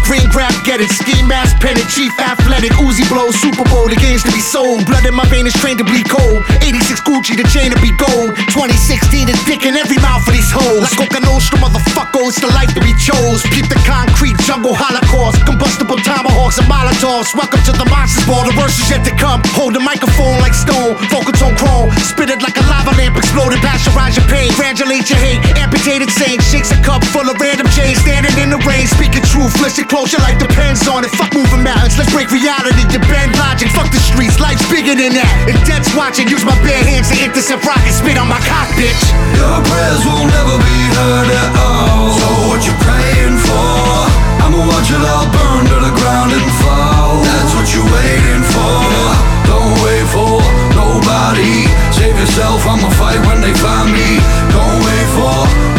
green grab, get it. Ski mask, pennant, chief athletic, Uzi blow, Super Bowl, the game's to be sold. Blood in my vein is trained to bleed cold. 86 Gucci, the chain to be gold. 2016 is dick in every mouth for these hoes. Like Coca Nostra, motherfucker, it's the life that we chose. Keep the concrete jungle holocaust, combustible tomahawks and molotovs. Welcome to the monsters ball, the worst is yet to come. Hold the microphone like stone, vocal tone chrome. Spit it like a lava lamp, exploded, pasteurize your pain. Granulate your hate, amputated saint. Shakes a cup full of random chains, standing in the rain. Speaking truth, listen close, your life depends on it. Fuck moving mountains, let's break reality. You bend logic, fuck the streets, life's bigger than that. And death's watching, use my bare hands to intercept rockets, spit on my cock, bitch. Your prayers will never be heard at all. So what you praying for? I'ma watch it all burn to the ground and fall. That's what you're waiting for. Don't wait for nobody. Save yourself, I'ma fight when they find me. Don't wait for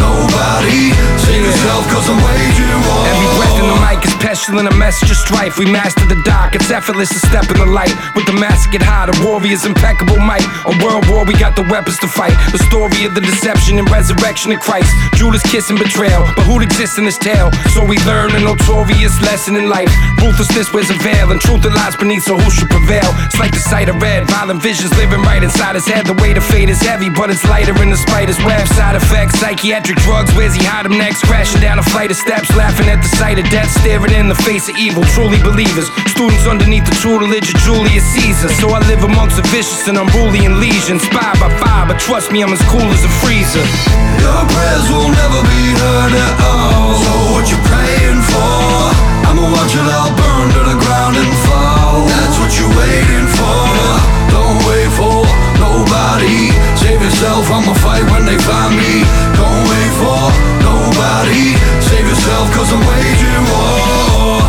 nobody. Save yourself, cause I'm waging war. Every breath in the mic is pestilent, a message of strife. We master the dark, it's effortless to step in the light. With the mask get high, the warrior's impeccable might. On world war, we got the weapons to fight. The story of the deception and resurrection of Christ. Judas kiss and betrayal, but who'd exist in this tale? So we learn a notorious lesson in life. Ruthlessness wears a veil, and truth that lies beneath, so who should prevail? It's like the sight of red, violent visions living right inside his head. The weight of fate is heavy, but it's lighter in the spider's web. Side effects, psychiatric drugs, where's he hide them next? Crashing down a flight of steps, laughing at the sight of death, staring in the face of evil. Truly believers, students underneath the tutelage of Julius Caesar. So I live amongst the vicious and unruly and legion, inspired by fire, but trust me, I'm as cool as a freezer. Your prayers will never be heard at all. So what you praying for? I'ma watch it all burn to the ground and fall. That's what you're waiting for. Don't wait for nobody. Save yourself, I'ma fight when they find me. Don't wait for nobody. Save yourself, cause I'm waging war.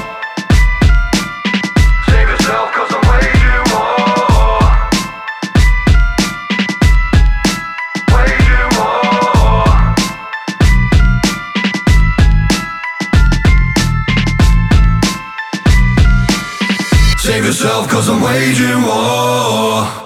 Save yourself, cause I'm waging war. Waging war. Save yourself, cause I'm waging war.